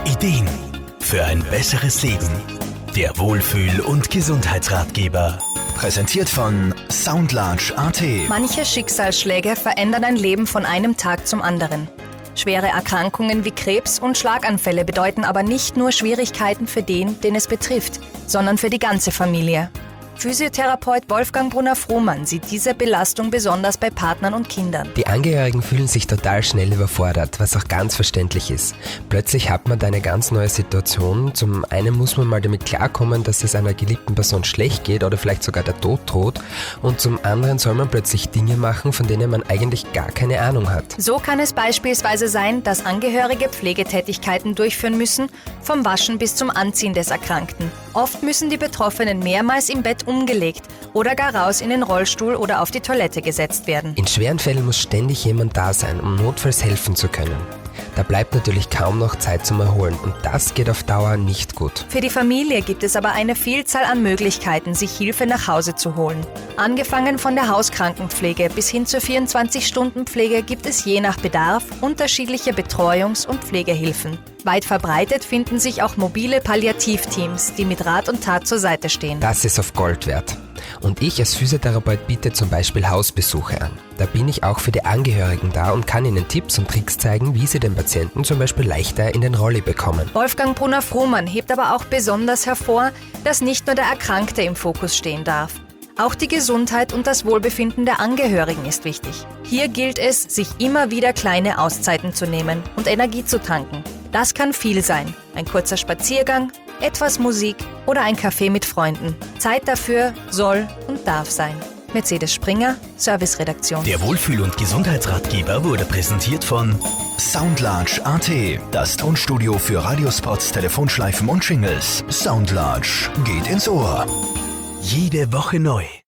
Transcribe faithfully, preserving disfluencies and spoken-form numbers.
Ideen für ein besseres Leben. Der Wohlfühl- und Gesundheitsratgeber. Präsentiert von Soundlarge Punkt at. Manche Schicksalsschläge verändern ein Leben von einem Tag zum anderen. Schwere Erkrankungen wie Krebs und Schlaganfälle bedeuten aber nicht nur Schwierigkeiten für den, den es betrifft, sondern für die ganze Familie. Physiotherapeut Wolfgang Brunner-Frohmann sieht diese Belastung besonders bei Partnern und Kindern. Die Angehörigen fühlen sich total schnell überfordert, was auch ganz verständlich ist. Plötzlich hat man da eine ganz neue Situation. Zum einen muss man mal damit klarkommen, dass es einer geliebten Person schlecht geht oder vielleicht sogar der Tod droht. Und zum anderen soll man plötzlich Dinge machen, von denen man eigentlich gar keine Ahnung hat. So kann es beispielsweise sein, dass Angehörige Pflegetätigkeiten durchführen müssen, vom Waschen bis zum Anziehen des Erkrankten. Oft müssen die Betroffenen mehrmals im Bett umgelegt oder gar raus in den Rollstuhl oder auf die Toilette gesetzt werden. In schweren Fällen muss ständig jemand da sein, um notfalls helfen zu können. Da bleibt natürlich kaum noch Zeit zum Erholen und das geht auf Dauer nicht gut. Für die Familie gibt es aber eine Vielzahl an Möglichkeiten, sich Hilfe nach Hause zu holen. Angefangen von der Hauskrankenpflege bis hin zur vierundzwanzig-Stunden-Pflege gibt es je nach Bedarf unterschiedliche Betreuungs- und Pflegehilfen. Weit verbreitet finden sich auch mobile Palliativteams, die mit Rat und Tat zur Seite stehen. Das ist auf Gold wert. Und ich als Physiotherapeut biete zum Beispiel Hausbesuche an. Da bin ich auch für die Angehörigen da und kann ihnen Tipps und Tricks zeigen, wie sie den Patienten zum Beispiel leichter in den Rolli bekommen. Wolfgang Brunner-Frohmann hebt aber auch besonders hervor, dass nicht nur der Erkrankte im Fokus stehen darf. Auch die Gesundheit und das Wohlbefinden der Angehörigen ist wichtig. Hier gilt es, sich immer wieder kleine Auszeiten zu nehmen und Energie zu tanken. Das kann viel sein. Ein kurzer Spaziergang, etwas Musik oder ein Kaffee mit Freunden. Zeit dafür soll und darf sein. Mercedes Springer, Serviceredaktion. Der Wohlfühl- und Gesundheitsratgeber wurde präsentiert von Soundlarge Punkt at. Das Tonstudio für Radiospots, Telefonschleifen und Jingles. Soundlarge geht ins Ohr. Jede Woche neu.